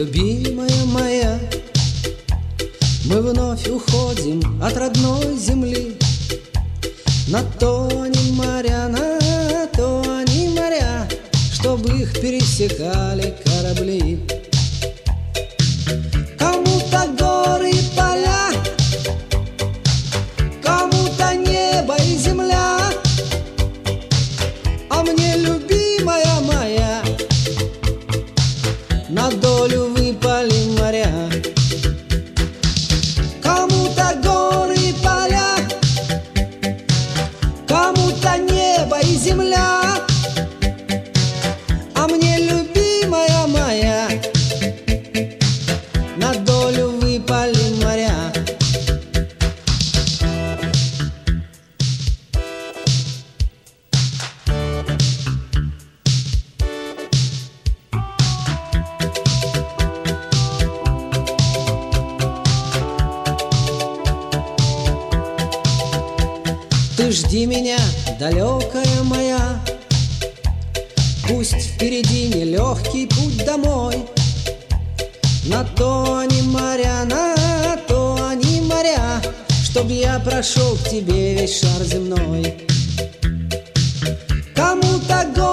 Любимая моя, мы вновь уходим от родной земли. На то они моря, на то они моря, чтобы их пересекали корабли. Кому-то горы и поля, кому-то небо и земля, а мне, любимая моя, на долю выпали моря. Кому-то горы и поля, кому-то небо и земля, а мне, любимая моя, на долю выпали моря. Ты жди меня, далекая моя, пусть впереди нелегкий путь домой. На то они моря, на то они моря, чтоб я прошел к тебе весь шар земной. Кому-то